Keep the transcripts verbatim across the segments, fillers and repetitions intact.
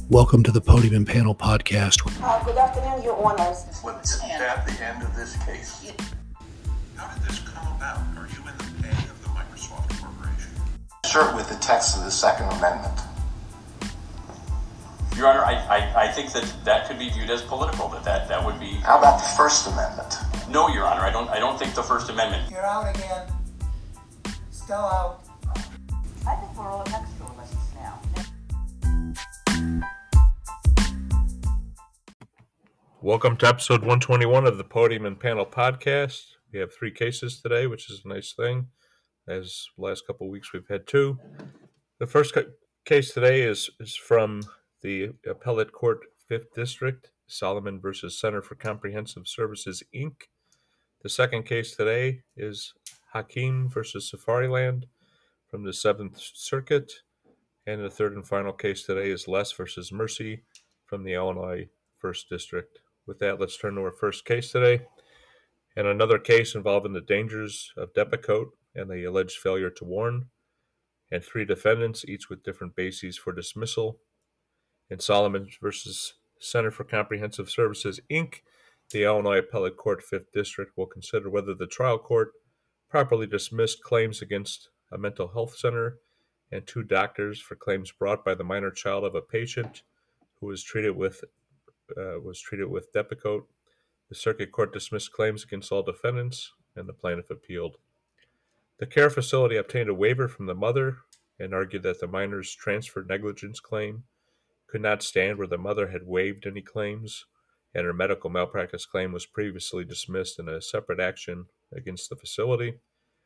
Welcome to the Podium and Panel Podcast. Uh, good afternoon, Your Honors. What's at the end of this case? How did this come about? Are you in the pay of the Microsoft Corporation? Start with the text of the Second Amendment. Your Honor, I, I, I think that that could be viewed as political, that, that that would be... How about the First Amendment? No, Your Honor, I don't I don't think the First Amendment... You're out again. Still out. I think we're all textualists now. Welcome to episode one twenty-one of the Podium and Panel Podcast. We have three cases today, which is a nice thing. As the last couple of weeks, we've had two. The first ca- case today is, is from the Appellate Court fifth District, Solomon versus Center for Comprehensive Services, Incorporated. The second case today is Hakim versus Safariland from the seventh Circuit. And the third and final case today is Les versus Mercy from the Illinois first District. With that, let's turn to our first case today. And another case involving the dangers of Depakote and the alleged failure to warn. And three defendants, each with different bases for dismissal. In Solomon versus Center for Comprehensive Services, Incorporated, the Illinois Appellate Court fifth District will consider whether the trial court properly dismissed claims against a mental health center and two doctors for claims brought by the minor child of a patient who was treated with uh, was treated with Depakote. The Circuit Court dismissed claims against all defendants, and the plaintiff appealed. The care facility obtained a waiver from the mother and argued that the minor's transfer negligence claim could not stand where the mother had waived any claims, and her medical malpractice claim was previously dismissed in a separate action against the facility.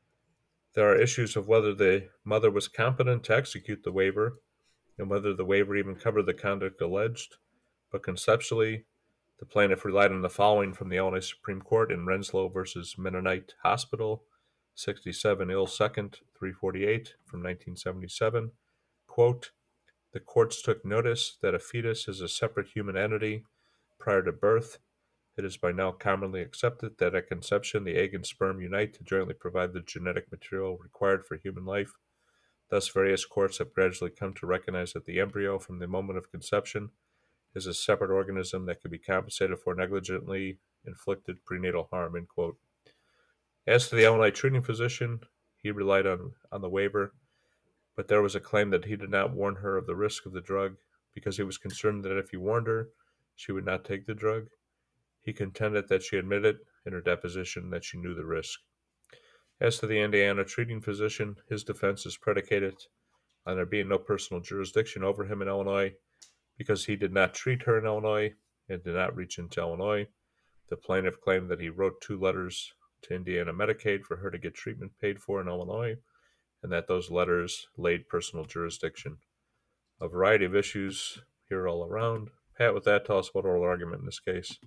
There are issues of whether the mother was competent to execute the waiver and whether the waiver even covered the conduct alleged, but conceptually, the plaintiff relied on the following from the Illinois Supreme Court in Renslow versus Mennonite Hospital, sixty-seven Ill second, three forty-eight from nineteen seventy-seven. Quote, the courts took notice that a fetus is a separate human entity prior to birth. It is by now commonly accepted that at conception the egg and sperm unite to jointly provide the genetic material required for human life. Thus, various courts have gradually come to recognize that the embryo from the moment of conception is a separate organism that can be compensated for negligently inflicted prenatal harm, end quote. As to the Illinois treating physician, he relied on, on the waiver, but there was a claim that he did not warn her of the risk of the drug because he was concerned that if he warned her, she would not take the drug. He contended that she admitted in her deposition that she knew the risk. As to the Indiana treating physician, his defense is predicated on there being no personal jurisdiction over him in Illinois because he did not treat her in Illinois and did not reach into Illinois. The plaintiff claimed that he wrote two letters to Indiana Medicaid for her to get treatment paid for in Illinois, and that those letters laid personal jurisdiction. A variety of issues here all around. Pat, with that, tell us about oral argument in this case.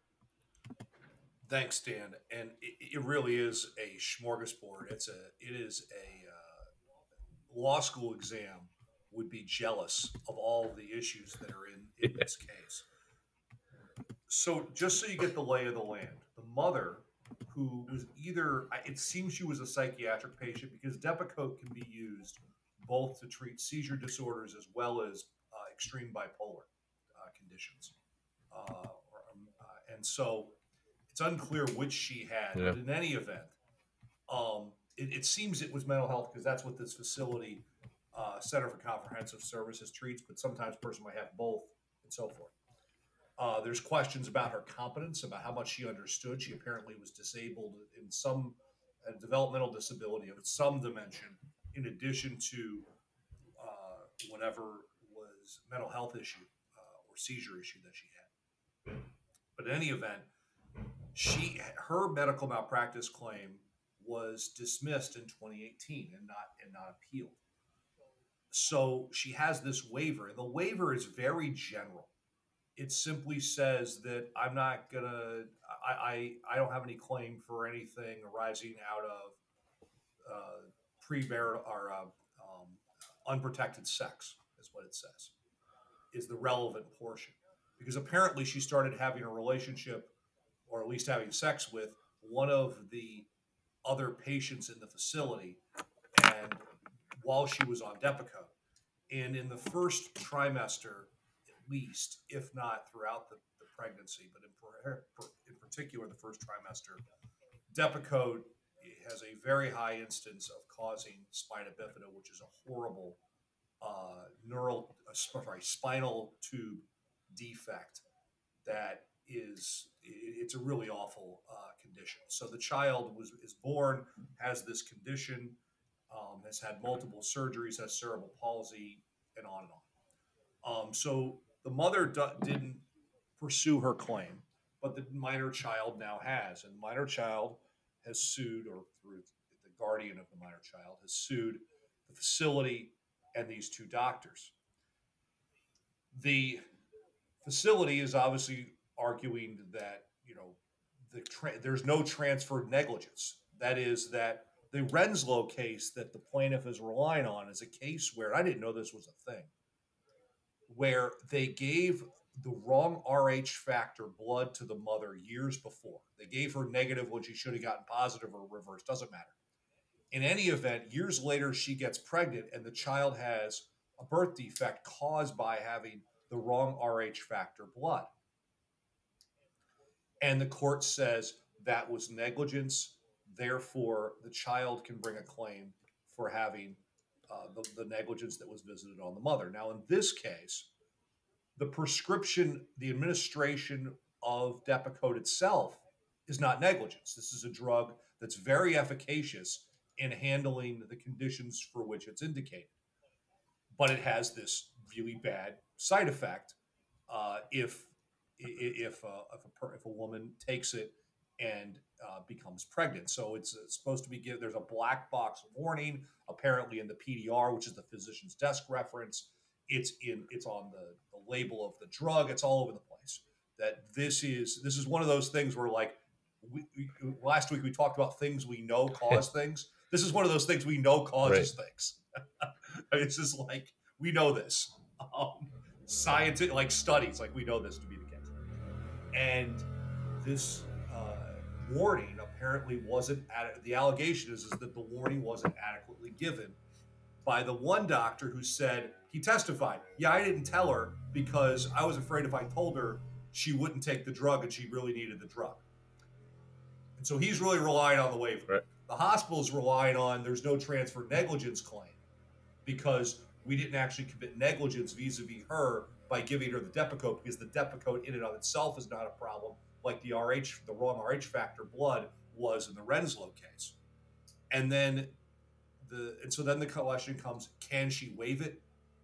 Thanks, Dan. And it, it really is a smorgasbord. It's a it is a uh, law school exam would be jealous of all the issues that are in, in this case. So just so you get the lay of the land, the mother, who was either, it seems she was a psychiatric patient because Depakote can be used both to treat seizure disorders as well as uh, extreme bipolar uh, conditions. Uh, or, um, uh, and so it's unclear which she had, yeah. But in any event, um, it, it seems it was mental health because that's what this facility, uh, Center for Comprehensive Services, treats, but sometimes a person might have both and so forth. Uh, there's questions about her competence, about how much she understood. She apparently was disabled in some uh, developmental disability of some dimension, in addition to uh, whatever was mental health issue uh, or seizure issue that she had. But in any event, she her medical malpractice claim was dismissed in twenty eighteen and not and not appealed. So she has this waiver, and the waiver is very general. It simply says that I'm not gonna, I, I, I don't have any claim for anything arising out of uh, pre-marital or uh, um, unprotected sex, is what it says, is the relevant portion. Because apparently she started having a relationship, or at least having sex with, one of the other patients in the facility, and while she was on Depakote. And in the first trimester, least, if not throughout the, the pregnancy, but in, per, in particular the first trimester, Depakote has a very high instance of causing spina bifida, which is a horrible uh, neural, uh, sorry, spinal tube defect that is, it's a really awful uh, condition. So the child was is born, has this condition, um, has had multiple surgeries, has cerebral palsy, and on and on. Um, so the mother do, didn't pursue her claim, but the minor child now has, and the minor child has sued, or through the guardian of the minor child, has sued the facility and these two doctors. The facility is obviously arguing that, you know, the tra- there's no transferred negligence. That is, that the Renslow case that the plaintiff is relying on is a case where, I didn't know this was a thing, where they gave the wrong R H factor blood to the mother years before. They gave her negative when she should have gotten positive or reverse, doesn't matter. In any event, years later, she gets pregnant and the child has a birth defect caused by having the wrong R H factor blood. And the court says that was negligence. Therefore, the child can bring a claim for having uh, the, the negligence that was visited on the mother. Now, in this case, the prescription, the administration of Depakote itself is not negligence. This is a drug that's very efficacious in handling the conditions for which it's indicated. But it has this really bad side effect uh, if if uh, if, a, if a woman takes it and uh, becomes pregnant. So it's, it's supposed to be given. There's a black box warning apparently in the P D R, which is the physician's desk reference. It's in it's on the, the label of the drug. It's all over the place. That this is this is one of those things where, like, we, we, last week we talked about things we know cause things. This is one of those things we know causes right. things. I mean, it's just like, we know this. Um, scientific, like studies, like we know this to be the case. And this uh, warning apparently wasn't, ad- the allegation is, is that the warning wasn't adequately given by the one doctor who said, he testified, yeah, I didn't tell her because I was afraid if I told her, she wouldn't take the drug and she really needed the drug. And so he's really relying on the waiver. Right. The hospital's relying on there's no transfer negligence claim because we didn't actually commit negligence vis-a-vis her by giving her the Depakote, because the Depakote in and of itself is not a problem, like the R H, the wrong R H factor blood was in the Renslow case. And then the and so then the question comes, can she waive it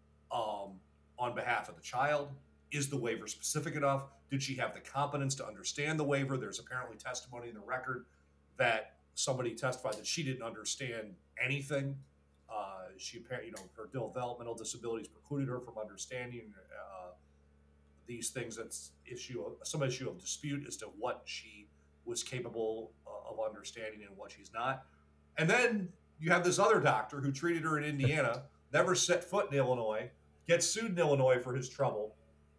um, on behalf of the child? Is the waiver specific enough? Did she have the competence to understand the waiver? There's apparently testimony in the record that somebody testified that she didn't understand anything. Uh, she, you know, her developmental disabilities precluded her from understanding uh, these things. That's issue, of, some issue of dispute as to what she was capable uh, of understanding and what she's not. And then you have this other doctor who treated her in Indiana, never set foot in Illinois, gets sued in Illinois for his trouble,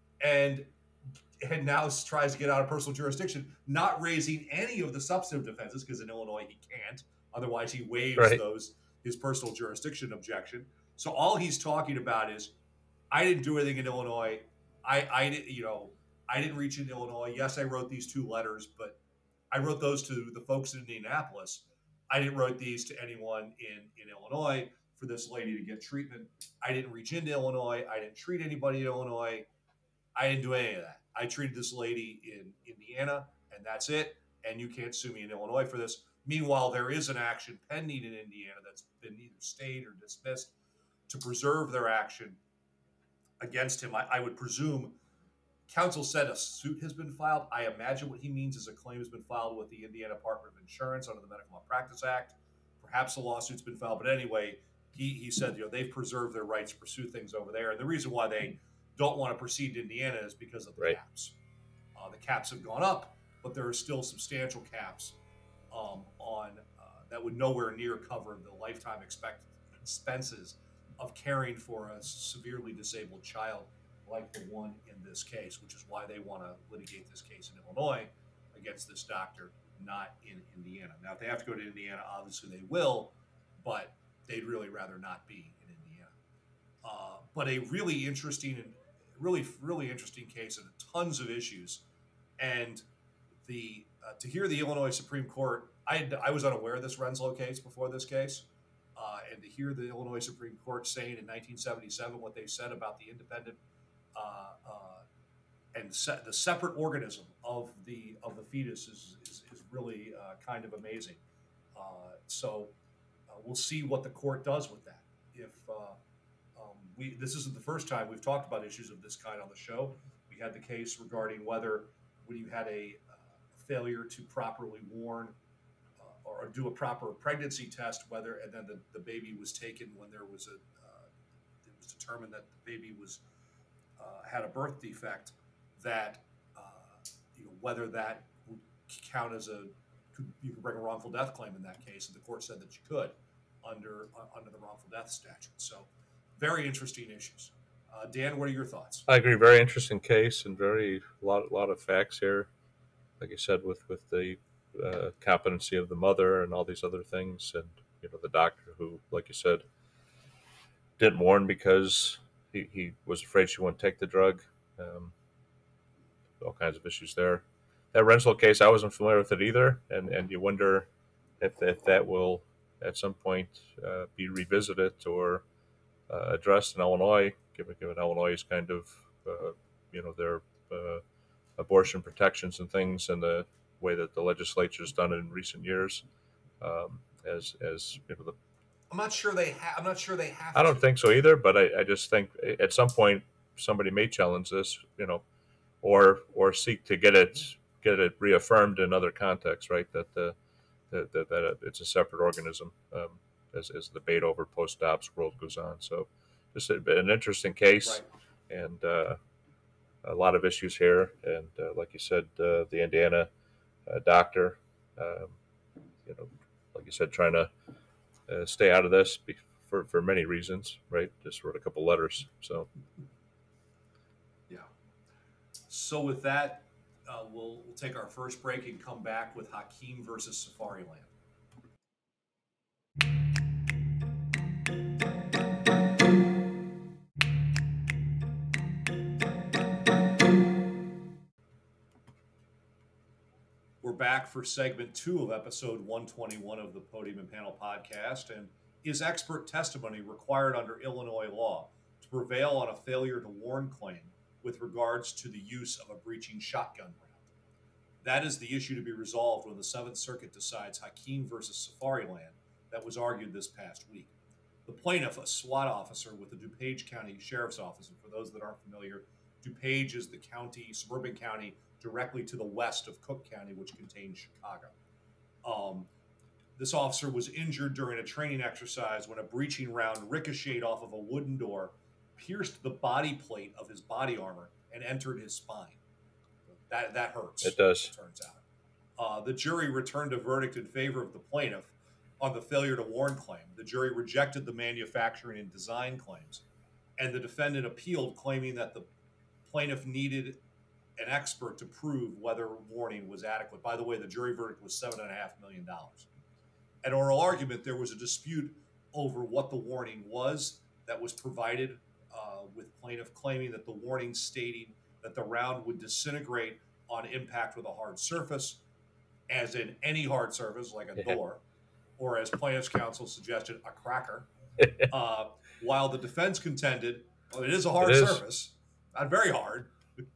and and now tries to get out of personal jurisdiction, not raising any of the substantive defenses, because in Illinois he can't. Otherwise, he waives right. those his personal jurisdiction objection. So all he's talking about is, I didn't do anything in Illinois. I, I didn't, you know, I didn't reach in Illinois. Yes, I wrote these two letters, but I wrote those to the folks in Indianapolis. I didn't write these to anyone in, in Illinois for this lady to get treatment. I didn't reach into Illinois. I didn't treat anybody in Illinois. I didn't do any of that. I treated this lady in Indiana, and that's it. And you can't sue me in Illinois for this. Meanwhile, there is an action pending in Indiana that's been either stayed or dismissed to preserve their action against him. I, I would presume counsel said a suit has been filed. I imagine what he means is a claim has been filed with the Indiana Department of Insurance under the Medical Malpractice Act. Perhaps a lawsuit's been filed, but anyway, he, he said, you know, they've preserved their rights to pursue things over there. And the reason why they don't want to proceed to Indiana is because of the right. caps. Uh, the caps have gone up, but there are still substantial caps um, on uh, that would nowhere near cover the lifetime expected expenses of caring for a severely disabled child like the one in this case, which is why they want to litigate this case in Illinois against this doctor, not in Indiana. Now, if they have to go to Indiana, obviously they will, but they'd really rather not be in Indiana. Uh, but a really interesting really, really interesting case and tons of issues. And the uh, to hear the Illinois Supreme Court, I had, I was unaware of this Renslow case before this case, uh, and to hear the Illinois Supreme Court saying in nineteen seventy-seven what they said about the independent uh, uh, and se- the separate organism of the of the fetus is is, is really uh, kind of amazing. Uh, so uh, we'll see what the court does with that. If uh, um, we this isn't the first time we've talked about issues of this kind on the show. We had the case regarding whether when you had a uh, failure to properly warn uh, or do a proper pregnancy test, whether and then the, the baby was taken when there was a uh, it was determined that the baby was uh, had a birth defect, that uh, you know whether that would count as a could, you could bring a wrongful death claim in that case, and the court said that you could under uh, under the wrongful death statute. So very interesting issues. Uh, Dan, what are your thoughts? I agree. Very interesting case and very lot lot of facts here. Like I said, with with the uh, competency of the mother and all these other things, and you know the doctor who, like you said, didn't warn because he, he was afraid she wouldn't take the drug. Um, all kinds of issues there. That Renslow case, I wasn't familiar with it either, and, and you wonder if if that will at some point uh, be revisited or uh, addressed in Illinois, given given Illinois' kind of uh, you know their uh, abortion protections and things, and the way that the legislature's done it in recent years. Um, as as you know, the, I'm not sure they have. I'm not sure they have. I don't to. think so either, but I, I just think at some point somebody may challenge this, you know, or or seek to get it get it reaffirmed in other contexts, right? That the that, that, that it's a separate organism um, as as the debate over post-ops world goes on. So, just a, an interesting case, right. and uh, a lot of issues here. And uh, like you said, uh, the Indiana uh, doctor, um, you know, like you said, trying to uh, stay out of this for for many reasons, right? Just wrote a couple letters, so. Yeah. So with that, uh, we'll we'll take our first break and come back with Hakeem versus Safariland. We're back for segment two of episode one twenty-one of the Podium and Panel podcast. And is expert testimony required under Illinois law to prevail on a failure to warn claim with regards to the use of a breaching shotgun round? That is the issue to be resolved when the Seventh Circuit decides Hakeem versus Safariland that was argued this past week. The plaintiff, a SWAT officer with the DuPage County Sheriff's Office, and for those that aren't familiar, DuPage is the county, suburban county, directly to the west of Cook County, which contains Chicago. Um, this officer was injured during a training exercise when a breaching round ricocheted off of a wooden door, pierced the body plate of his body armor, and entered his spine. That that hurts. It does. It turns out. Uh, the jury returned a verdict in favor of the plaintiff on the failure to warn claim. The jury rejected the manufacturing and design claims, and the defendant appealed, claiming that the plaintiff needed an expert to prove whether warning was adequate. By the way, the jury verdict was seven and a half million dollars. At oral argument, there was a dispute over what the warning was that was provided, uh, with plaintiff claiming that the warning stating that the round would disintegrate on impact with a hard surface, as in any hard surface like a Yeah. door, or as plaintiff's counsel suggested, a cracker. uh, while the defense contended, well, it is a hard It is. surface, not very hard.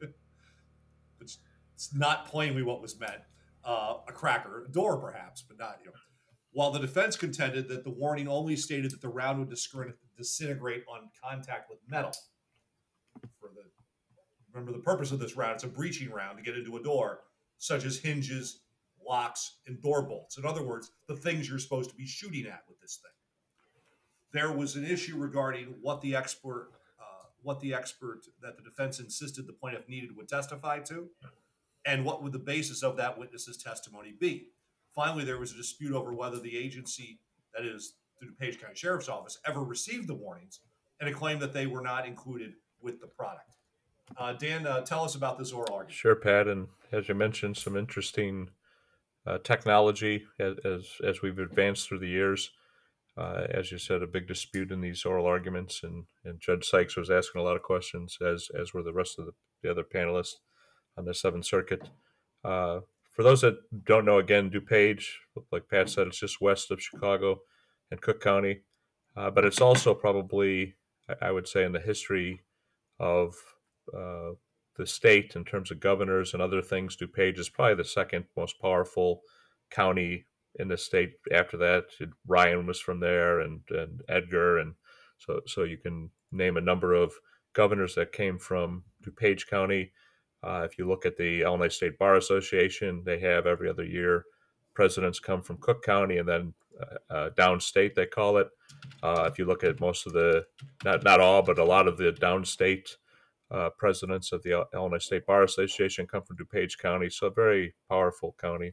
it's, it's not plainly what was meant. Uh, a cracker, a door perhaps, but not, you know. While the defense contended that the warning only stated that the round would discre- disintegrate on contact with metal. For the remember the purpose of this round, it's a breaching round to get into a door, such as hinges, locks, and door bolts. In other words, the things you're supposed to be shooting at with this thing. There was an issue regarding what the expert, uh, what the expert that the defense insisted the plaintiff needed would testify to, and what would the basis of that witness's testimony be. Finally, there was a dispute over whether the agency, that is the DuPage County Sheriff's Office, ever received the warnings, and a claim that they were not included with the product. Uh, Dan, uh, tell us about this oral argument. Sure, Pat. And as you mentioned, some interesting uh, technology as, as as we've advanced through the years. uh, as you said, a big dispute in these oral arguments, and, and Judge Sykes was asking a lot of questions, as as were the rest of the, the other panelists on the Seventh Circuit. Uh, for those that don't know, again, DuPage, like Pat said, it's just west of Chicago and Cook County, uh, but it's also probably, I would say, in the history of uh, the state in terms of governors and other things, DuPage is probably the second most powerful county in the state. After that, Ryan was from there, and, and Edgar, and so so you can name a number of governors that came from DuPage County. Uh, if you look at the Illinois State Bar Association, they have every other year presidents come from Cook County, and then uh, uh, downstate they call it. Uh, if you look at most of the, not not all, but a lot of the downstate uh, presidents of the Illinois State Bar Association come from DuPage County, so a very powerful county.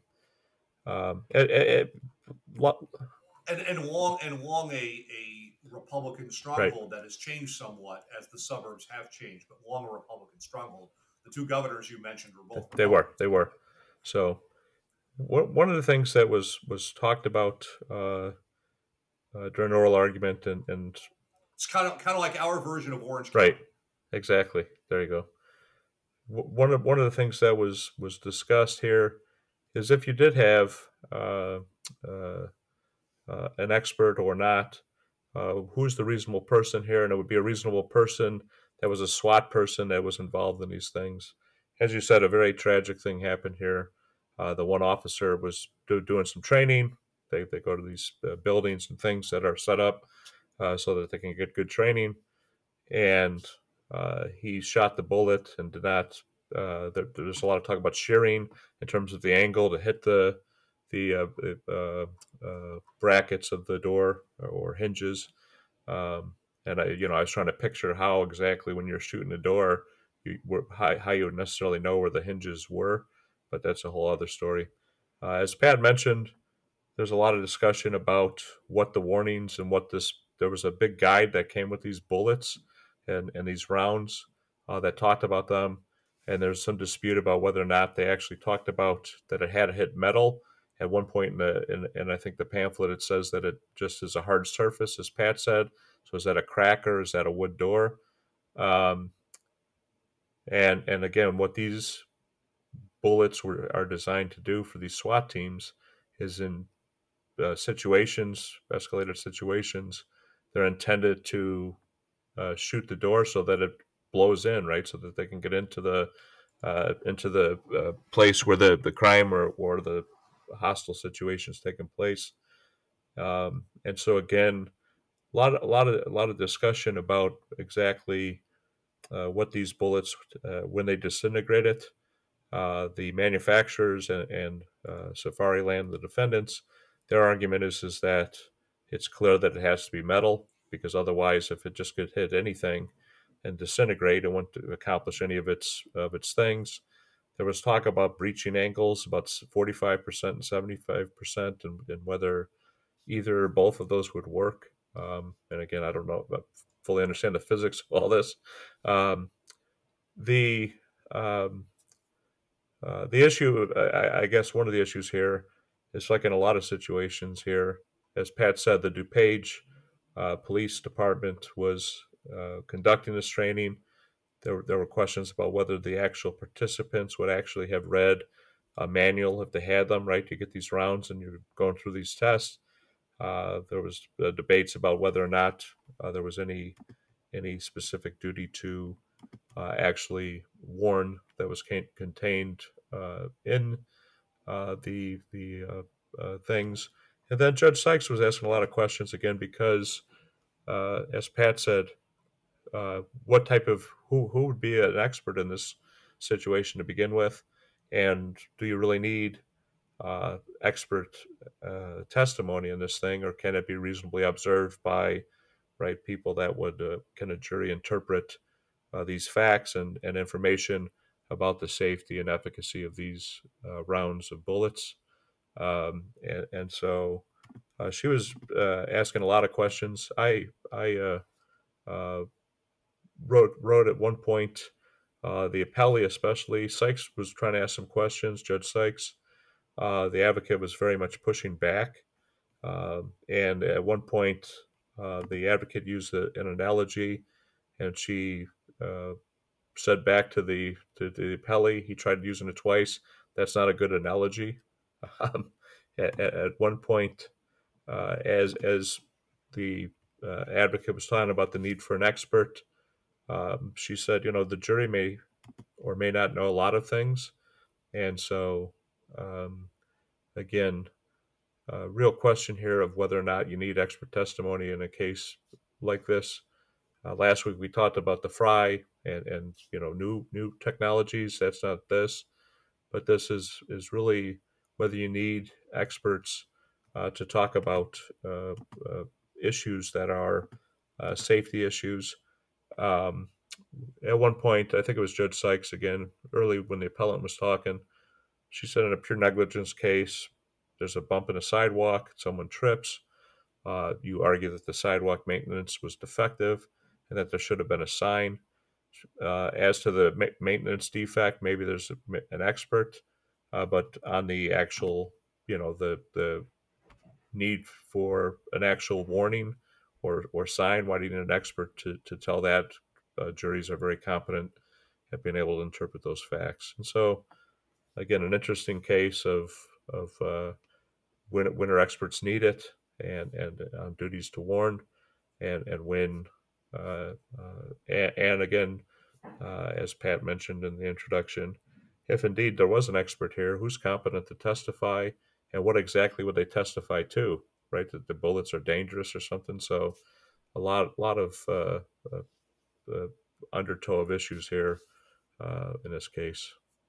Um, it, it, it, and and long and long a a Republican stronghold right. that has changed somewhat as the suburbs have changed, but long a Republican stronghold. The two governors you mentioned were both. They were. They were. So one of the things that was was talked about uh, uh, during oral argument, and, and it's kind of kind of like our version of Orange County. Right. Exactly. There you go. One of one of the things that was was discussed here is if you did have uh, uh, uh, an expert or not, uh, who's the reasonable person here, and it would be a reasonable person that was a SWAT person that was involved in these things. As you said, a very tragic thing happened here. Uh, the one officer was do, doing some training. They they go to these uh, buildings and things that are set up uh, so that they can get good training. And uh, he shot the bullet and did not. Uh, there, there's a lot of talk about shearing in terms of the angle to hit the the uh, uh, uh, brackets of the door or hinges. Um, and I, you know, I was trying to picture how exactly when you're shooting a door, you, how, how you would necessarily know where the hinges were. But that's a whole other story. Uh, as Pat mentioned, there's a lot of discussion about what the warnings and what this. There was a big guide that came with these bullets and, and these rounds uh, that talked about them. And there's some dispute about whether or not they actually talked about that it had to hit metal. At one point in the, in, in I think the pamphlet, it says that it just is a hard surface, as Pat said. So is that a cracker? Is that a wood door? Um, and and again, what these bullets were are designed to do for these SWAT teams is in uh, situations, escalated situations, they're intended to uh, shoot the door so that it blows in, right, so that they can get into the uh, into the uh, place where the, the crime or, or the hostile situation is taking place. Um, and so again, a lot, a lot of a lot of discussion about exactly uh, what these bullets, uh, when they disintegrate it. Uh, the manufacturers and, and uh, Safariland, the defendants, their argument is is that it's clear that it has to be metal, because otherwise, if it just could hit anything and disintegrate, it wouldn't accomplish any of its of its things. There was talk about breaching angles, about forty-five percent and seventy-five percent, and, and whether either or both of those would work. Um, and again, I don't know, I fully understand the physics of all this. Um, the um, Uh, the issue, I, I guess one of the issues here is, like in a lot of situations here, as Pat said, the DuPage uh, Police Department was uh, conducting this training. There, there were questions about whether the actual participants would actually have read a manual if they had them, right? You get these rounds and you're going through these tests. Uh, there was uh, debates about whether or not uh, there was any any specific duty to uh, actually warn that was can- contained uh, in uh, the the uh, uh, things. And then Judge Sykes was asking a lot of questions again because, uh, as Pat said, uh, what type of who who would be an expert in this situation to begin with, and do you really need uh, expert uh, testimony in this thing, or can it be reasonably observed by right people that would uh, can a jury interpret uh, these facts and, and information about the safety and efficacy of these uh, rounds of bullets. Um, and, and so uh, she was uh, asking a lot of questions. I I uh, uh, wrote wrote at one point, uh, the appellee especially, Sykes was trying to ask some questions, Judge Sykes. Uh, the advocate was very much pushing back. Um, and at one point, uh, the advocate used a, an analogy, and she uh, said back to the to the appellee, he tried using it twice. That's not a good analogy. Um, at, at one point, uh, as as the uh, advocate was talking about the need for an expert, um, she said, you know, the jury may or may not know a lot of things, and so um, again, uh, real question here of whether or not you need expert testimony in a case like this. Uh, last week we talked about the fry and, and you know new new technologies. That's not this, but this is is really whether you need experts uh, to talk about uh, uh, issues that are uh, safety issues. Um, at one point, I think it was Judge Sykes again, early when the appellant was talking, she said in a pure negligence case, there's a bump in a sidewalk, someone trips. Uh, you argue that the sidewalk maintenance was defective and that there should have been a sign. Uh, as to the ma- maintenance defect, maybe there's a, an expert, uh, but on the actual, you know, the the need for an actual warning or or sign, why do you need an expert to to tell that? Uh, juries are very competent at being able to interpret those facts, and so again, an interesting case of of uh, when when are experts needed and and on uh, duties to warn, and and when uh, uh, and, and again, uh, as Pat mentioned in the introduction, if indeed there was an expert here, who's competent to testify, and what exactly would they testify to? Right, that the bullets are dangerous or something. So, a lot lot of uh, uh, uh, undertow of issues here uh, in this case.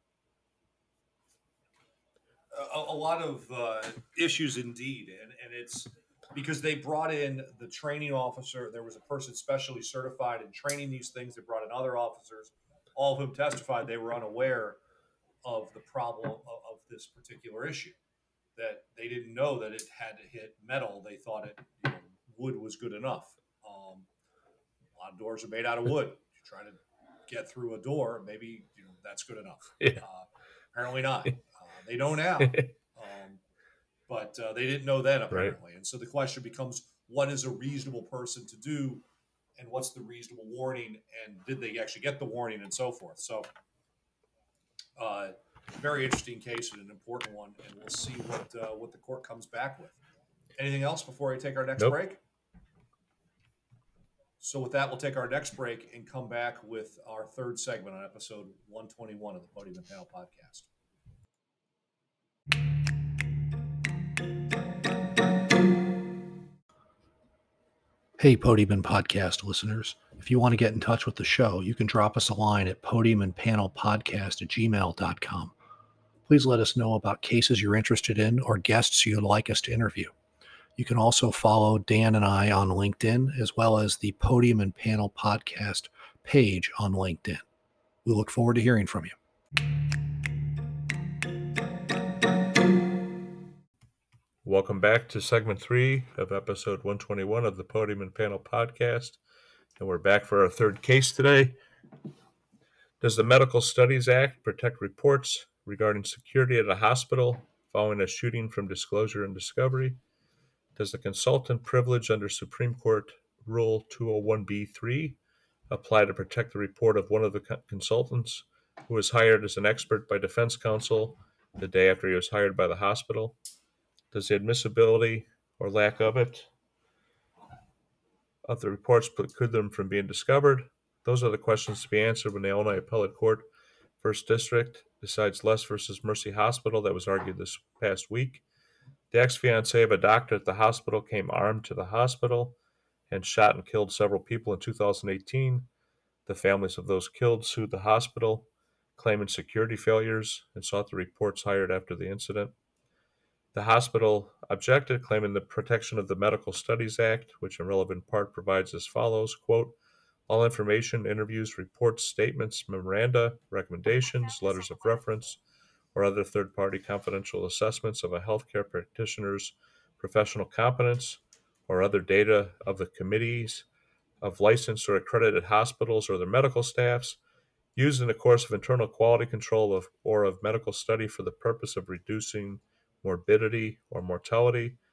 A, a lot of uh, issues indeed, and and it's because they brought in the training officer. There was a person specially certified in training these things. They brought in other officers, all of whom testified they were unaware of the problem of, of this particular issue, that they didn't know that it had to hit metal. They thought it, you know, wood was good enough. Um, a lot of doors are made out of wood. You try to get through a door, maybe, you know, that's good enough. Yeah. Uh, apparently not. Uh, they know now. Um, but uh, they didn't know then, apparently. Right. And so the question becomes, what is a reasonable person to do, and what's the reasonable warning, and did they actually get the warning, and so forth. So uh, very interesting case and an important one, and we'll see what uh, what the court comes back with. Anything else before we take our next Nope. break? So with that, we'll take our next break and come back with our third segment on episode one twenty-one of the Podium and Panel Podcast. Hey, Podium and Podcast listeners. If you want to get in touch with the show, you can drop us a line at podium and panel podcast at gmail dot com. Please let us know about cases you're interested in or guests you'd like us to interview. You can also follow Dan and I on LinkedIn, as well as the Podium and Panel Podcast page on LinkedIn. We look forward to hearing from you. Welcome back to segment three of episode one twenty-one of the Podium and Panel Podcast. And we're back for our third case today. Does the Medical Studies Act protect reports regarding security at a hospital following a shooting from disclosure and discovery? Does the consultant privilege under Supreme Court Rule two oh one B three apply to protect the report of one of the consultants who was hired as an expert by defense counsel the day after he was hired by the hospital? Does the admissibility or lack of it of the reports preclude them from being discovered? Those are the questions to be answered when the Illinois Appellate Court First District decides Les versus Mercy Hospital that was argued this past week. The ex-fiancé of a doctor at the hospital came armed to the hospital and shot and killed several people in two thousand eighteen. The families of those killed sued the hospital, claiming security failures, and sought the reports hired after the incident. The hospital objected, claiming the protection of the Medical Studies Act, which in relevant part provides as follows, quote, all information, interviews, reports, statements, memoranda, recommendations, letters of reference, or other third-party confidential assessments of a healthcare practitioner's professional competence or other data of the committees of licensed or accredited hospitals or their medical staffs used in the course of internal quality control of or of medical study for the purpose of reducing morbidity or mortality,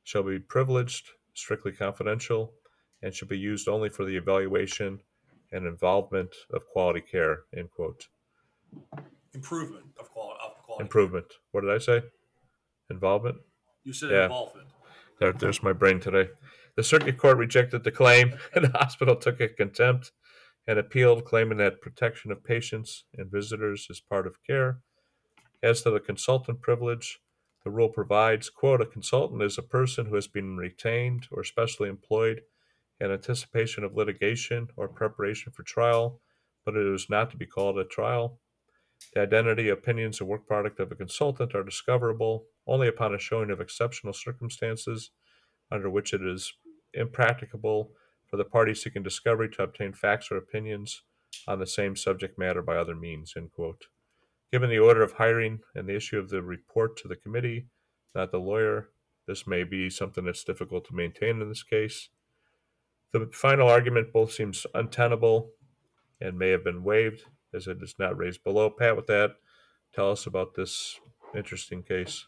shall be privileged, strictly confidential, and should be used only for the evaluation and involvement of quality care, end quote. Improvement of quality. Of quality. Improvement. What did I say? Involvement? You said Yeah. involvement. There, there's my brain today. The circuit court rejected the claim, and the hospital took it contempt and appealed, claiming that protection of patients and visitors is part of care. As to the consultant privilege, the rule provides, quote, a consultant is a person who has been retained or specially employed in anticipation of litigation or preparation for trial, but it is not to be called a trial. The identity, opinions, and work product of a consultant are discoverable only upon a showing of exceptional circumstances under which it is impracticable for the party seeking discovery to obtain facts or opinions on the same subject matter by other means, end quote. Given the order of hiring and the issue of the report to the committee, not the lawyer, this may be something that's difficult to maintain in this case. The final argument both seems untenable and may have been waived, as it is not raised below. Pat, with that, tell us about this interesting case.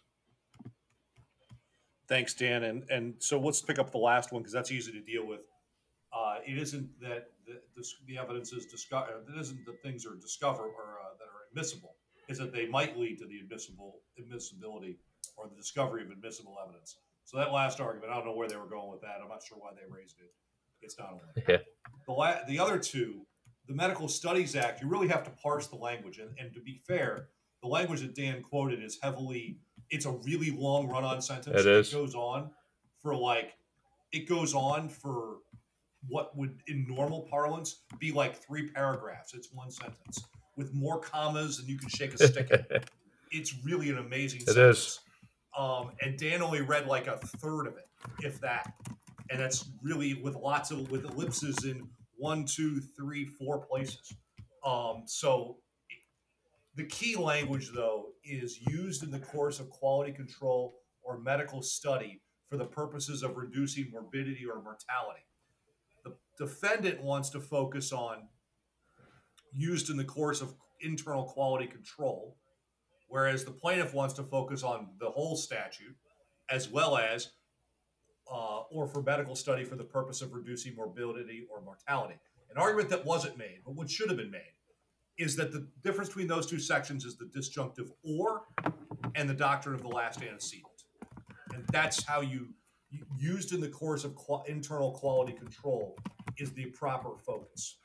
Thanks, Dan. And and so let's pick up the last one because that's easy to deal with. Uh, it isn't that the, the, the evidence is discovered. It isn't that things are discovered or uh, that are admissible. Is that they might lead to the admissible admissibility or the discovery of admissible evidence. So that last argument, I don't know where they were going with that. I'm not sure why they raised it. It's not on there. Yeah. The la- the other two, the Medical Studies Act, you really have to parse the language. And, and to be fair, the language that Dan quoted is heavily. It's a really long run-on sentence. It is. It goes on for like, it goes on for what would in normal parlance be like three paragraphs. It's one sentence with more commas than you can shake a stick at. It's really an amazing It sentence. is. Um, and Dan only read like a third of it, if that. And that's really with lots of, with ellipses in one, two, three, four places. Um, so the key language, though, is used in the course of quality control or medical study for the purposes of reducing morbidity or mortality. The defendant wants to focus on used in the course of internal quality control, whereas the plaintiff wants to focus on the whole statute, as well as uh, or for medical study for the purpose of reducing morbidity or mortality. An argument that wasn't made, but what should have been made, is that the difference between those two sections is the disjunctive or and the doctrine of the last antecedent. And that's how you, used in the course of qual, internal quality control, is the proper focus.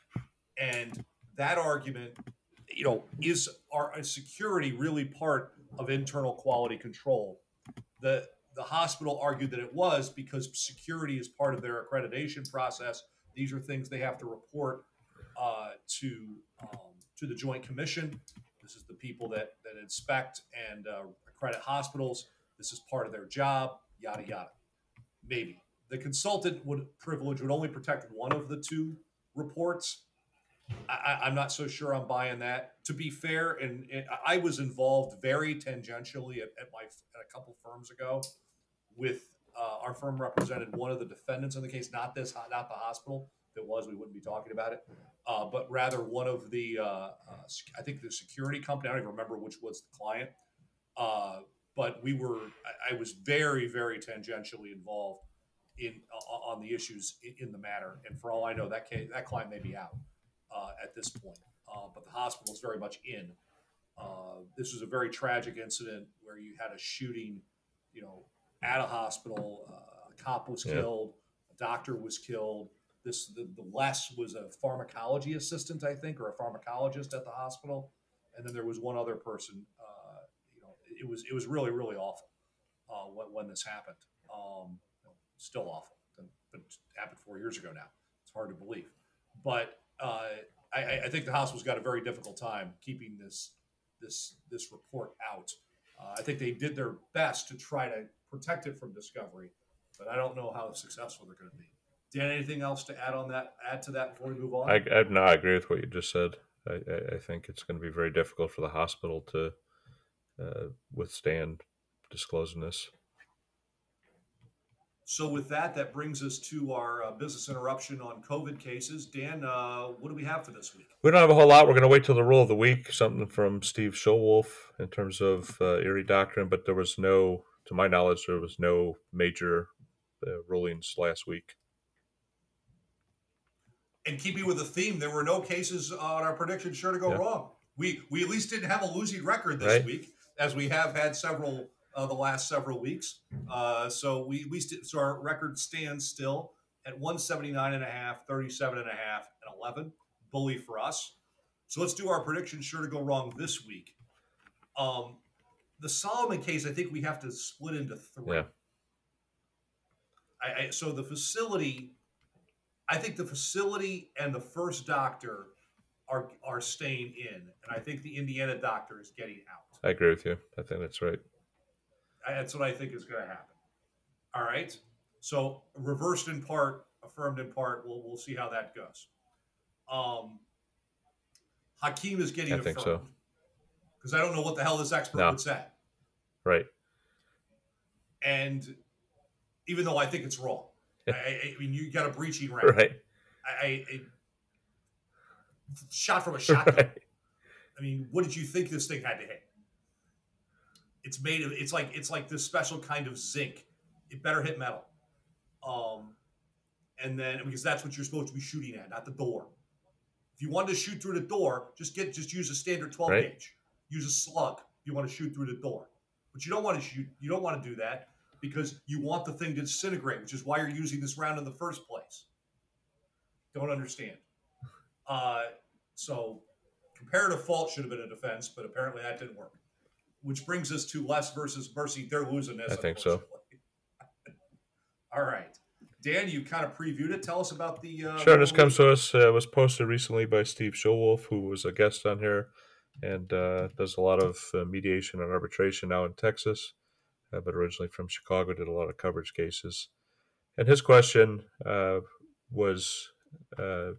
And that argument, you know, is our is security really part of internal quality control? The the hospital argued that it was because security is part of their accreditation process. These are things they have to report uh, to um, to the Joint Commission. This is the people that that inspect and uh, accredit hospitals. This is part of their job. Yada yada. Maybe the consultant would privilege would only protect one of the two reports. I, I'm not so sure I'm buying that. To be fair, and, and I was involved very tangentially at, at my at a couple firms ago. With uh, our firm represented one of the defendants in the case, not this, not the hospital. If it was, we wouldn't be talking about it. Uh, but rather one of the, uh, uh, I think the security company. I don't even remember which was the client. Uh, but we were. I, I was very, very tangentially involved in uh, on the issues in, in the matter. And for all I know, that case, that client may be out. Uh, at this point, uh, but the hospital is very much in. Uh, this was a very tragic incident where you had a shooting, you know, at a hospital. Uh, a cop was yeah. killed, a doctor was killed. This the, the less was a pharmacology assistant, I think, or a pharmacologist at the hospital, and then there was one other person. Uh, you know, it was it was really really awful uh, when when this happened. Um, you know, still awful, but it happened four years ago now. It's hard to believe, but. Uh, I, I think the hospital's got a very difficult time keeping this this this report out. Uh, I think they did their best to try to protect it from discovery, but I don't know how successful they're going to be. Dan, anything else to add on that? Add to that before we move on? I, I no, I agree with what you just said. I, I, I think it's going to be very difficult for the hospital to uh, withstand disclosing this. So with that, that brings us to our uh, business interruption on COVID cases. Dan, uh, what do we have for this week? We don't have a whole lot. We're going to wait till the rule of the week, something from Steve Schulwolf in terms of uh, Erie Doctrine, but there was no, to my knowledge, there was no major uh, rulings last week. And keeping with the theme, there were no cases on our prediction sure to go Yeah. wrong. We we at least didn't have a losing record this Right. week, as we have had several uh, the last several weeks. Uh, so we we st- so our record stands still at one seventy-nine and a half, thirty-seven and a half, and eleven. Bully for us. So let's do our prediction sure to go wrong this week. Um, the Solomon case, I think we have to split into three. Yeah. I, I, so the facility, I think the facility and the first doctor are are staying in, and I think the Indiana doctor is getting out. I agree with you. I think that's right. I- That's what I think is going to happen. All right. So reversed in part, affirmed in part. We'll we'll see how that goes. Um, Hakeem is getting I affirmed think so. because I don't know what the hell this expert No. would say, Right. and even though I think it's wrong, I, I, I mean you got a breaching record. Right. I, I, I shot from a shotgun. Right. I mean, what did you think this thing had to hit? It's made of. It's like it's like this special kind of zinc. It better hit metal. Um, and then because that's what you're supposed to be shooting at, not the door. If you wanted to shoot through the door, just get just use a standard twelve Right. gauge. Use a slug if you want to shoot through the door. But you don't want to shoot. You don't want to do that because you want the thing to disintegrate, which is why you're using this round in the first place. Don't understand. Uh, so comparative fault should have been a defense, but apparently that didn't work. Which brings us to Les versus Mercy. They're losing this. I think so. unfortunately. All right. Dan, you kind of previewed it. Tell us about the... Uh, Sure, this comes to us, uh, was posted recently by Steve Schulwolf, who was a guest on here and uh, does a lot of uh, mediation and arbitration now in Texas, uh, but originally from Chicago, did a lot of coverage cases. And his question uh, was uh,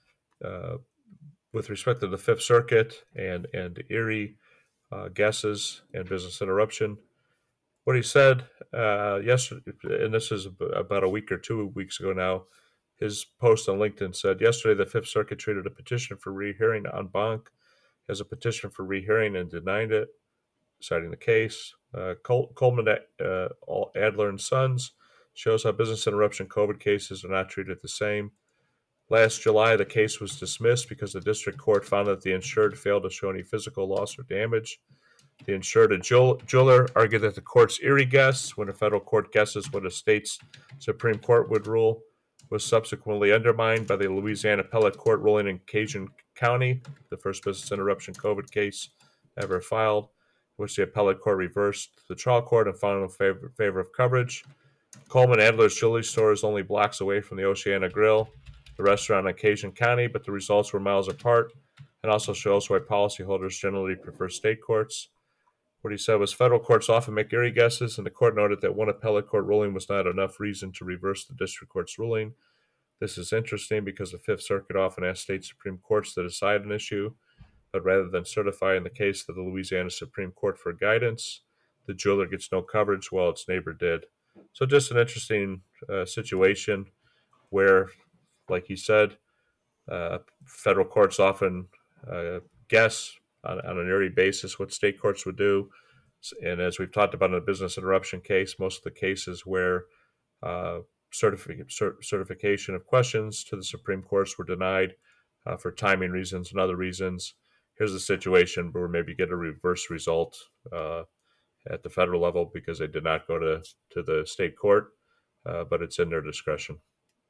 uh, with respect to the Fifth Circuit and, and Erie uh, guesses and business interruption. What he said uh, yesterday, and this is about a week or two weeks ago now, his post on LinkedIn said, yesterday the Fifth Circuit treated a petition for rehearing en banc as a petition for rehearing and denied it, citing the case. Uh, Col- Coleman uh, Adler and Sons shows how business interruption COVID cases are not treated the same. Last July, the case was dismissed because the district court found that the insured failed to show any physical loss or damage. The insured and jeweler argued that the court's Erie guess, when a federal court guesses what a state's Supreme Court would rule, was subsequently undermined by the Louisiana Appellate Court ruling in Cajun County, the first business interruption COVID case ever filed, which the Appellate Court reversed the trial court and found in favor, favor of coverage. Coleman Adler's jewelry store is only blocks away from the Oceana Grill, the restaurant in Cajun County, but the results were miles apart, and also shows why policyholders generally prefer state courts. What he said was federal courts often make Erie guesses, and the court noted that one appellate court ruling was not enough reason to reverse the district court's ruling. This is interesting because the Fifth Circuit often asks state Supreme Courts to decide an issue, but rather than certifying the case to the Louisiana Supreme Court for guidance, the jeweler gets no coverage while its neighbor did. So just an interesting uh, situation where, like he said, uh, federal courts often uh, guess on, on an Erie basis what state courts would do. And as we've talked about in the business interruption case, most of the cases where uh, certific- cert- certification of questions to the Supreme Courts were denied uh, for timing reasons and other reasons. Here's a situation where maybe you get a reverse result uh, at the federal level because they did not go to, to the state court, uh, but it's in their discretion.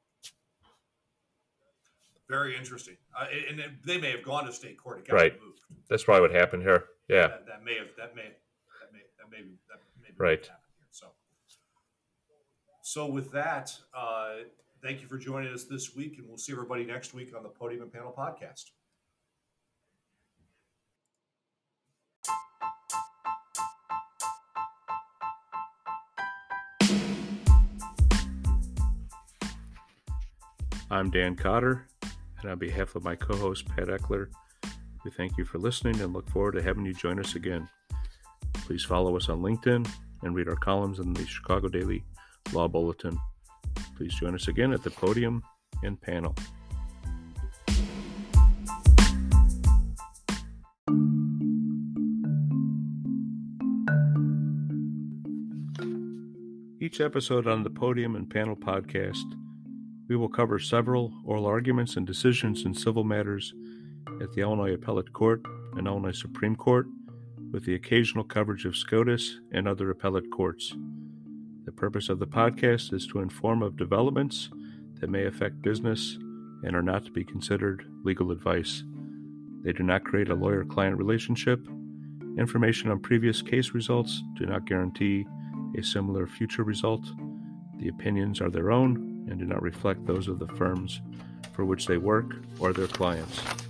Very interesting. Uh, and and they may have gone to state court. It got Right. removed. That's probably what happened here. Yeah. That, that may have. That may. That may. That may. be- That may be what Right. happened here. So. So with that, uh, thank you for joining us this week, and we'll see everybody next week on the Podium and Panel podcast. I'm Dan Cotter, and on behalf of my co-host Pat Eckler, we thank you for listening and look forward to having you join us again. Please follow us on LinkedIn and read our columns in the Chicago Daily Law Bulletin. Please join us again at the Podium and Panel. Each episode on the Podium and Panel podcast, we will cover several oral arguments and decisions in civil matters at the Illinois Appellate Court and Illinois Supreme Court, with the occasional coverage of SCOTUS and other appellate courts. The purpose of the podcast is to inform of developments that may affect business and are not to be considered legal advice. They do not create a lawyer-client relationship. Information on previous case results do not guarantee a similar future result. The opinions are their own and do not reflect those of the firms for which they work or their clients.